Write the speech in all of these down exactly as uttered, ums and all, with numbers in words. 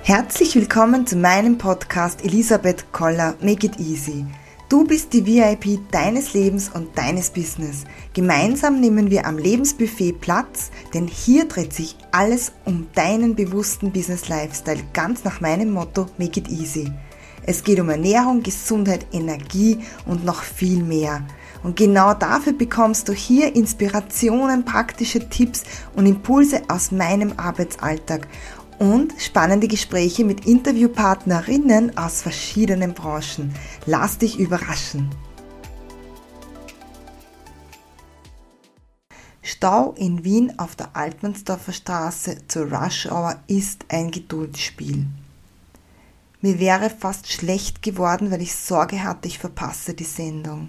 Herzlich willkommen zu meinem Podcast Elisabeth Koller Make It Easy. Du bist die V I P deines Lebens und deines Business. Gemeinsam nehmen wir am Lebensbuffet Platz, denn hier dreht sich alles um deinen bewussten Business-Lifestyle, ganz nach meinem Motto Make It Easy. Es geht um Ernährung, Gesundheit, Energie und noch viel mehr. Und genau dafür bekommst du hier Inspirationen, praktische Tipps und Impulse aus meinem Arbeitsalltag und spannende Gespräche mit Interviewpartnerinnen aus verschiedenen Branchen. Lass dich überraschen. Stau in Wien auf der Altmannsdorfer Straße zur Rush Hour ist ein Geduldsspiel. Mir wäre fast schlecht geworden, weil ich Sorge hatte, ich verpasse die Sendung.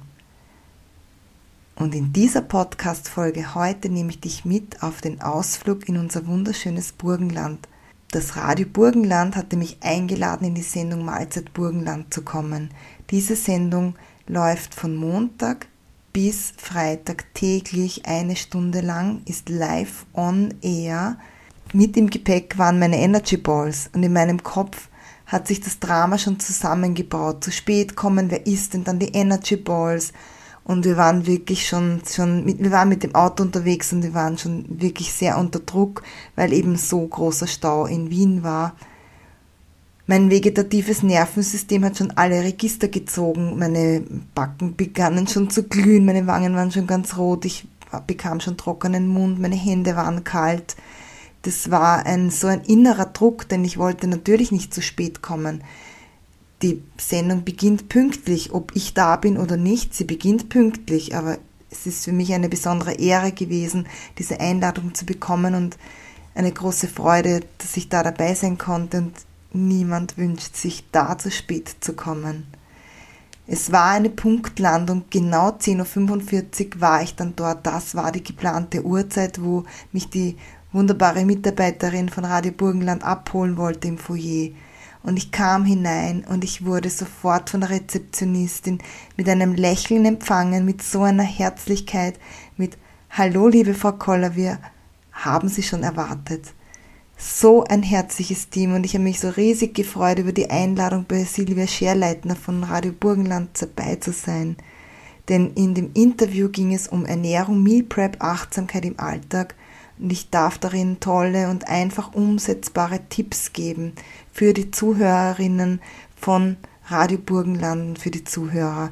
Und in dieser Podcast-Folge heute nehme ich dich mit auf den Ausflug in unser wunderschönes Burgenland. Das Radio Burgenland hatte mich eingeladen, in die Sendung Mahlzeit Burgenland zu kommen. Diese Sendung läuft von Montag bis Freitag täglich eine Stunde lang, ist live on air. Mit im Gepäck waren meine Energy Balls und in meinem Kopf hat sich das Drama schon zusammengebaut. Zu spät kommen, wer isst denn dann die Energy Balls? Und wir waren wirklich schon, schon mit, wir waren mit dem Auto unterwegs und wir waren schon wirklich sehr unter Druck, weil eben so großer Stau in Wien war. Mein vegetatives Nervensystem hat schon alle Register gezogen. Meine Backen begannen schon zu glühen, meine Wangen waren schon ganz rot, ich bekam schon trockenen Mund, meine Hände waren kalt. Das war ein, so ein innerer Druck, denn ich wollte natürlich nicht zu spät kommen. Die Sendung beginnt pünktlich, ob ich da bin oder nicht, sie beginnt pünktlich, aber es ist für mich eine besondere Ehre gewesen, diese Einladung zu bekommen und eine große Freude, dass ich da dabei sein konnte und niemand wünscht sich, da zu spät zu kommen. Es war eine Punktlandung, genau zehn Uhr fünfundvierzig war ich dann dort, das war die geplante Uhrzeit, wo mich die wunderbare Mitarbeiterin von Radio Burgenland abholen wollte im Foyer. Und ich kam hinein und ich wurde sofort von der Rezeptionistin mit einem Lächeln empfangen, mit so einer Herzlichkeit, mit »Hallo, liebe Frau Koller, wir haben Sie schon erwartet.« So ein herzliches Team und ich habe mich so riesig gefreut über die Einladung bei Silvia Scherleitner von Radio Burgenland dabei zu sein. Denn in dem Interview ging es um Ernährung, Meal Prep, Achtsamkeit im Alltag. Und ich darf darin tolle und einfach umsetzbare Tipps geben für die Zuhörerinnen von Radio Burgenland und für die Zuhörer.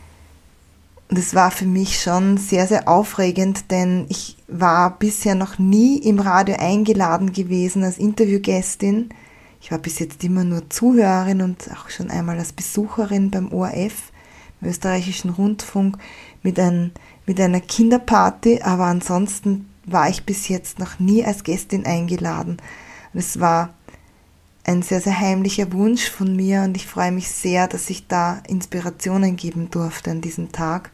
Und es war für mich schon sehr, sehr aufregend, denn ich war bisher noch nie im Radio eingeladen gewesen als Interviewgästin. Ich war bis jetzt immer nur Zuhörerin und auch schon einmal als Besucherin beim O R F, im österreichischen Rundfunk, mit, ein, mit einer Kinderparty, aber ansonsten war ich bis jetzt noch nie als Gästin eingeladen. Und es war ein sehr, sehr heimlicher Wunsch von mir und ich freue mich sehr, dass ich da Inspirationen geben durfte an diesem Tag.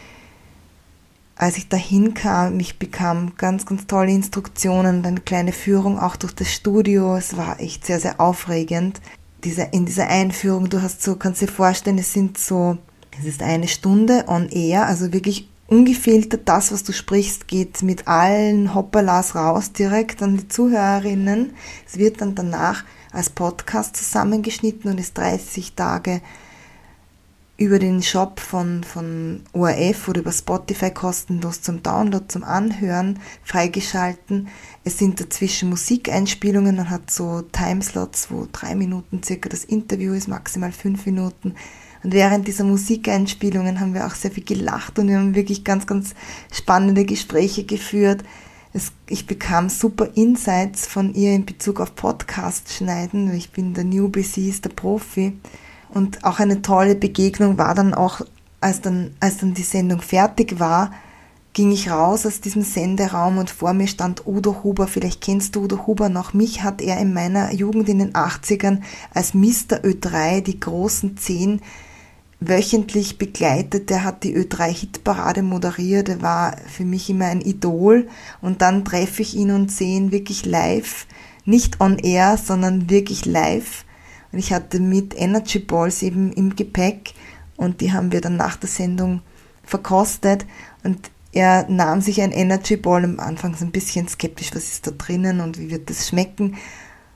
Als ich dahin kam, ich bekam ganz, ganz tolle Instruktionen und eine kleine Führung auch durch das Studio. Es war echt sehr, sehr aufregend. Diese, in dieser Einführung, du hast so, kannst dir vorstellen, es sind so, es ist eine Stunde on air, also wirklich ungefiltert, das, was du sprichst, geht mit allen Hoppalas raus, direkt an die Zuhörerinnen. Es wird dann danach als Podcast zusammengeschnitten und ist dreißig Tage über den Shop von, von O R F oder über Spotify kostenlos zum Download, zum Anhören freigeschalten. Es sind dazwischen Musikeinspielungen, man hat so Timeslots, wo drei Minuten circa das Interview ist, maximal fünf Minuten. Und während dieser Musikeinspielungen haben wir auch sehr viel gelacht und wir haben wirklich ganz, ganz spannende Gespräche geführt. Es, ich bekam super Insights von ihr in Bezug auf Podcast schneiden. Ich bin der Newbie, sie ist der Profi. Und auch eine tolle Begegnung war dann auch, als dann, als dann die Sendung fertig war, ging ich raus aus diesem Senderaum und vor mir stand Udo Huber. Vielleicht kennst du Udo Huber noch. Mich hat er in meiner Jugend in den achtzigern als Mister Ö drei, die großen zehn, wöchentlich begleitet. Der hat die Ö drei Hitparade moderiert. Er war für mich immer ein Idol. Und dann treffe ich ihn und sehe ihn wirklich live. Nicht on air, sondern wirklich live. Und ich hatte mit Energy Balls eben im Gepäck und die haben wir dann nach der Sendung verkostet. Und er nahm sich ein Energy Ball, am Anfang so ein bisschen skeptisch, was ist da drinnen und wie wird das schmecken.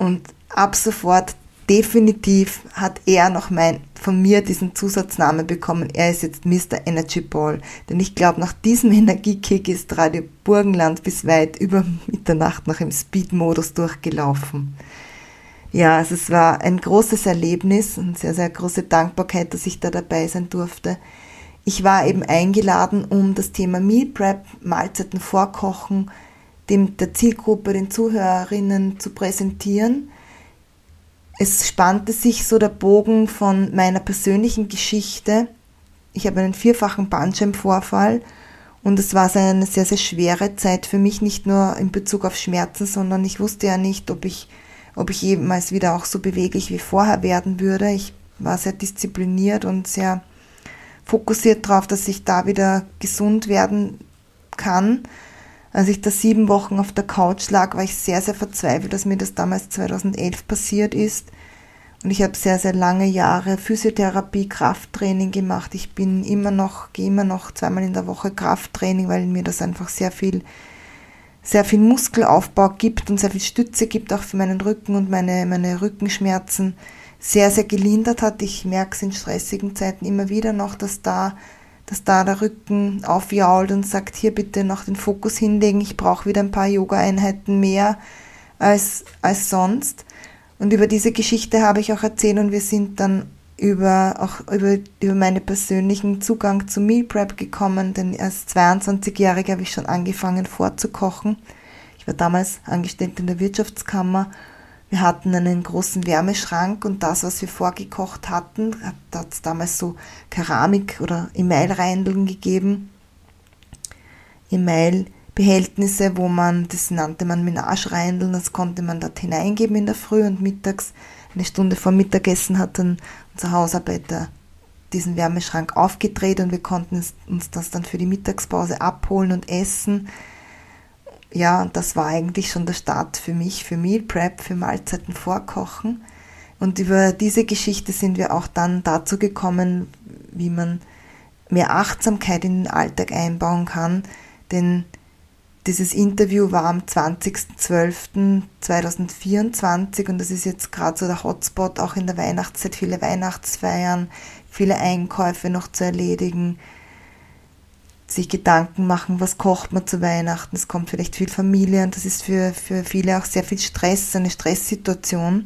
Und ab sofort definitiv hat er noch mein, von mir diesen Zusatznamen bekommen. Er ist jetzt Mister Energy Ball. Denn ich glaube, nach diesem Energiekick ist Radio Burgenland bis weit über Mitternacht noch im Speed-Modus durchgelaufen. Ja, also es war ein großes Erlebnis und sehr, sehr große Dankbarkeit, dass ich da dabei sein durfte. Ich war eben eingeladen, um das Thema Meal Prep, Mahlzeiten vorkochen, dem, der Zielgruppe, den Zuhörerinnen zu präsentieren. Es spannte sich so der Bogen von meiner persönlichen Geschichte. Ich habe einen vierfachen Bandscheibenvorfall und es war eine sehr, sehr schwere Zeit für mich, nicht nur in Bezug auf Schmerzen, sondern ich wusste ja nicht, ob ich, ob ich jemals wieder auch so beweglich wie vorher werden würde. Ich war sehr diszipliniert und sehr fokussiert darauf, dass ich da wieder gesund werden kann. Als ich da sieben Wochen auf der Couch lag, war ich sehr, sehr verzweifelt, dass mir das damals zweitausendelf passiert ist. Und ich habe sehr, sehr lange Jahre Physiotherapie, Krafttraining gemacht. Ich bin immer noch, gehe immer noch zweimal in der Woche Krafttraining, weil mir das einfach sehr viel, sehr viel Muskelaufbau gibt und sehr viel Stütze gibt, auch für meinen Rücken und meine, meine Rückenschmerzen sehr, sehr gelindert hat. Ich merke es in stressigen Zeiten immer wieder noch, dass da dass da der Rücken aufjault und sagt, hier bitte noch den Fokus hinlegen, ich brauche wieder ein paar Yoga-Einheiten mehr als, als sonst. Und über diese Geschichte habe ich auch erzählt und wir sind dann über, auch über, über meinen persönlichen Zugang zu Meal Prep gekommen, denn als zweiundzwanzigjährige habe ich schon angefangen vorzukochen. Ich war damals angestellt in der Wirtschaftskammer. Wir hatten einen großen Wärmeschrank und das, was wir vorgekocht hatten, da hat es damals so Keramik- oder Emailreindeln gegeben. Emailbehältnisse, wo man, das nannte man Menage-Reindeln, das konnte man dort hineingeben in der Früh und mittags, eine Stunde vor Mittagessen hat dann unser Hausarbeiter diesen Wärmeschrank aufgedreht und wir konnten uns das dann für die Mittagspause abholen und essen. Ja, und das war eigentlich schon der Start für mich, für Meal Prep, für Mahlzeiten vorkochen. Und über diese Geschichte sind wir auch dann dazu gekommen, wie man mehr Achtsamkeit in den Alltag einbauen kann. Denn dieses Interview war am zwanzigsten zwölften zweitausendvierundzwanzig und das ist jetzt gerade so der Hotspot, auch in der Weihnachtszeit, viele Weihnachtsfeiern, viele Einkäufe noch zu erledigen, sich Gedanken machen, was kocht man zu Weihnachten, es kommt vielleicht viel Familie und das ist für, für viele auch sehr viel Stress, eine Stresssituation.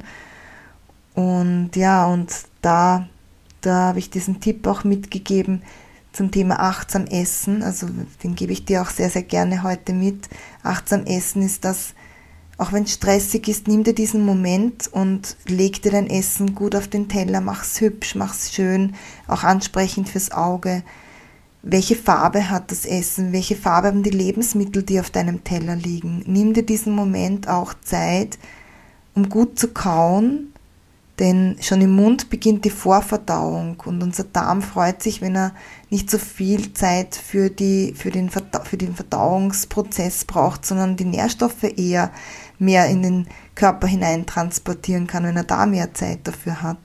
Und ja, und da, da habe ich diesen Tipp auch mitgegeben zum Thema achtsam Essen, also den gebe ich dir auch sehr, sehr gerne heute mit. Achtsam Essen ist das, auch wenn es stressig ist, nimm dir diesen Moment und leg dir dein Essen gut auf den Teller, mach's hübsch, mach's schön, auch ansprechend fürs Auge. Welche Farbe hat das Essen? Welche Farbe haben die Lebensmittel, die auf deinem Teller liegen? Nimm dir diesen Moment auch Zeit, um gut zu kauen, denn schon im Mund beginnt die Vorverdauung und unser Darm freut sich, wenn er nicht so viel Zeit für, die, für, den, Verda- für den Verdauungsprozess braucht, sondern die Nährstoffe eher mehr in den Körper hinein transportieren kann, wenn er da mehr Zeit dafür hat.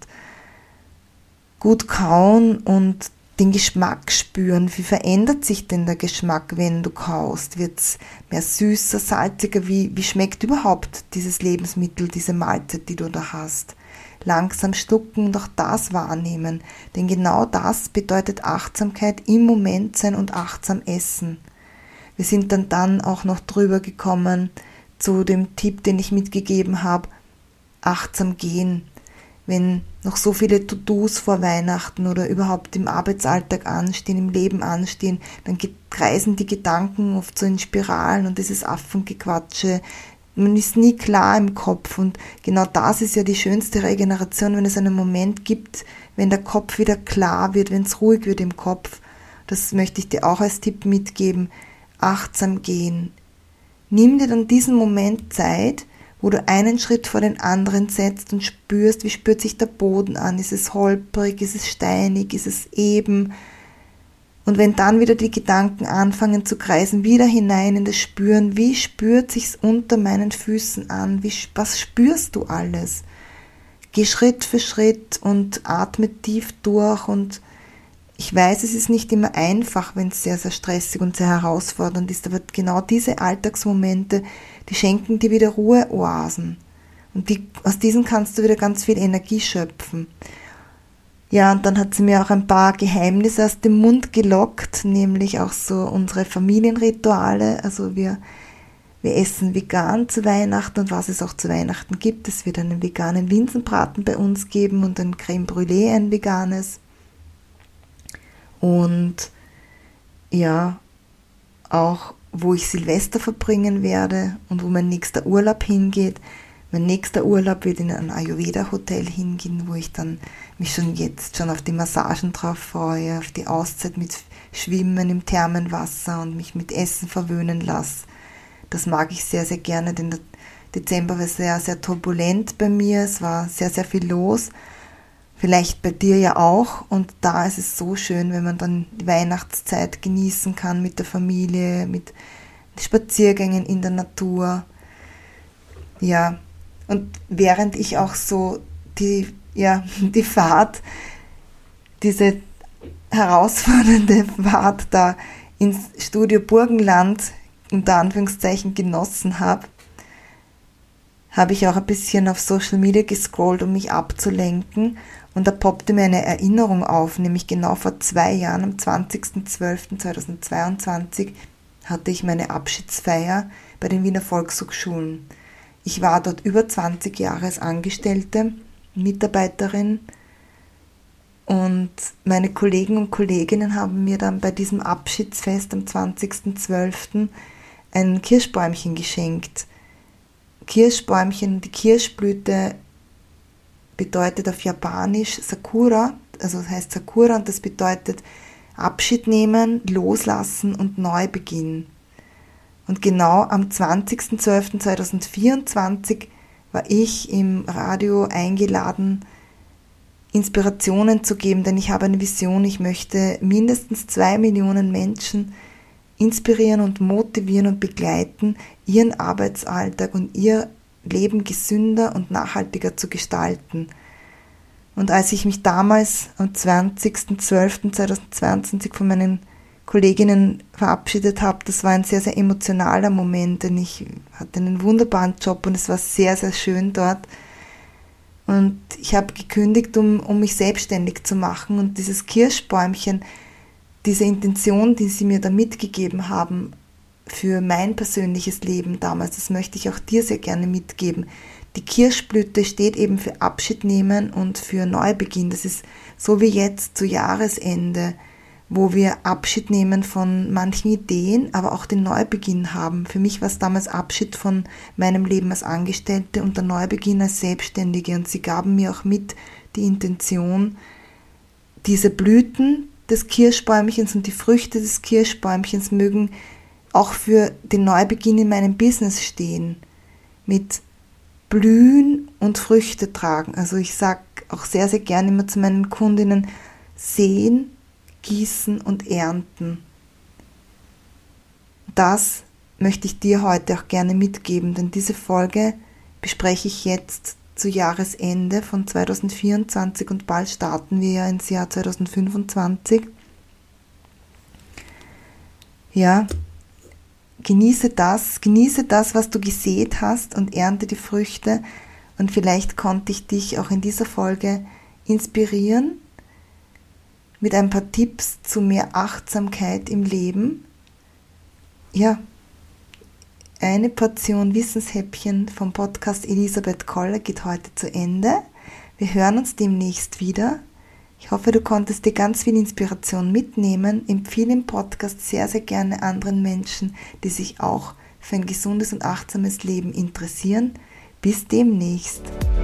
Gut kauen und den Geschmack spüren. Wie verändert sich denn der Geschmack, wenn du kaust? Wird es mehr süßer, salziger? Wie, wie schmeckt überhaupt dieses Lebensmittel, diese Mahlzeit, die du da hast? Langsam schlucken und auch das wahrnehmen. Denn genau das bedeutet Achtsamkeit, im Moment sein und achtsam essen. Wir sind dann, dann auch noch drüber gekommen zu dem Tipp, den ich mitgegeben habe, achtsam gehen. Wenn noch so viele To-Dos vor Weihnachten oder überhaupt im Arbeitsalltag anstehen, im Leben anstehen, dann kreisen die Gedanken oft so in Spiralen und dieses Affengequatsche. Man ist nie klar im Kopf und genau das ist ja die schönste Regeneration, wenn es einen Moment gibt, wenn der Kopf wieder klar wird, wenn es ruhig wird im Kopf. Das möchte ich dir auch als Tipp mitgeben. Achtsam gehen. Nimm dir dann diesen Moment Zeit, wo du einen Schritt vor den anderen setzt und spürst, wie spürt sich der Boden an, ist es holprig, ist es steinig, ist es eben. Und wenn dann wieder die Gedanken anfangen zu kreisen, wieder hinein in das Spüren, wie spürt sich's unter meinen Füßen an, wie, was spürst du alles? Geh Schritt für Schritt und atme tief durch und ich weiß, es ist nicht immer einfach, wenn es sehr, sehr stressig und sehr herausfordernd ist, aber genau diese Alltagsmomente, die schenken dir wieder Ruheoasen. Und die, aus diesen kannst du wieder ganz viel Energie schöpfen. Ja, und dann hat sie mir auch ein paar Geheimnisse aus dem Mund gelockt, nämlich auch so unsere Familienrituale. Also wir, wir essen vegan zu Weihnachten und was es auch zu Weihnachten gibt. Es wird einen veganen Linsenbraten bei uns geben und ein Crème Brûlée, ein veganes. Und ja, auch wo ich Silvester verbringen werde und wo mein nächster Urlaub hingeht. Mein nächster Urlaub wird in ein Ayurveda-Hotel hingehen, wo ich dann mich schon jetzt schon auf die Massagen drauf freue, auf die Auszeit mit Schwimmen im Thermenwasser und mich mit Essen verwöhnen lasse. Das mag ich sehr, sehr gerne, denn der Dezember war sehr, sehr turbulent bei mir. Es war sehr, sehr viel los. Vielleicht bei dir ja auch. Und da ist es so schön, wenn man dann die Weihnachtszeit genießen kann mit der Familie, mit Spaziergängen in der Natur. Ja, und während ich auch so die, ja, die Fahrt, diese herausfordernde Fahrt da ins Studio Burgenland unter Anführungszeichen genossen habe, habe ich auch ein bisschen auf Social Media gescrollt, um mich abzulenken. Und da poppte mir eine Erinnerung auf, nämlich genau vor zwei Jahren, am zwanzigsten zwölften zweitausendzweiundzwanzig, hatte ich meine Abschiedsfeier bei den Wiener Volkshochschulen. Ich war dort über zwanzig Jahre als Angestellte, Mitarbeiterin, und meine Kollegen und Kolleginnen haben mir dann bei diesem Abschiedsfest am zwanzigsten zwölften ein Kirschbäumchen geschenkt. Kirschbäumchen, die Kirschblüte bedeutet auf Japanisch Sakura, also das heißt Sakura, und das bedeutet Abschied nehmen, loslassen und Neubeginn. Und genau am zwanzigsten zwölften zweitausendvierundzwanzig war ich im Radio eingeladen, Inspirationen zu geben, denn ich habe eine Vision, ich möchte mindestens zwei Millionen Menschen inspirieren und motivieren und begleiten, ihren Arbeitsalltag und ihr Leben gesünder und nachhaltiger zu gestalten. Und als ich mich damals am zwanzigsten zwölften zweitausendzweiundzwanzig von meinen Kolleginnen verabschiedet habe, das war ein sehr, sehr emotionaler Moment, denn ich hatte einen wunderbaren Job und es war sehr, sehr schön dort. Und ich habe gekündigt, um, um mich selbstständig zu machen, und dieses Kirschbäumchen, diese Intention, die sie mir da mitgegeben haben für mein persönliches Leben damals, das möchte ich auch dir sehr gerne mitgeben. Die Kirschblüte steht eben für Abschied nehmen und für Neubeginn. Das ist so wie jetzt zu Jahresende, wo wir Abschied nehmen von manchen Ideen, aber auch den Neubeginn haben. Für mich war es damals Abschied von meinem Leben als Angestellte und der Neubeginn als Selbstständige. Und sie gaben mir auch mit die Intention, diese Blüten des Kirschbäumchens und die Früchte des Kirschbäumchens mögen auch für den Neubeginn in meinem Business stehen, mit Blühen und Früchte tragen. Also ich sage auch sehr, sehr gerne immer zu meinen Kundinnen, säen, gießen und ernten. Das möchte ich dir heute auch gerne mitgeben, denn diese Folge bespreche ich jetzt zu Jahresende von zweitausendvierundzwanzig und bald starten wir ja ins Jahr zweitausendfünfundzwanzig. Ja, genieße das, genieße das, was du gesät hast, und ernte die Früchte, und vielleicht konnte ich dich auch in dieser Folge inspirieren mit ein paar Tipps zu mehr Achtsamkeit im Leben. Ja, eine Portion Wissenshäppchen vom Podcast Elisabeth Koller geht heute zu Ende. Wir hören uns demnächst wieder. Ich hoffe, du konntest dir ganz viel Inspiration mitnehmen. Empfehle den Podcast sehr, sehr gerne anderen Menschen, die sich auch für ein gesundes und achtsames Leben interessieren. Bis demnächst.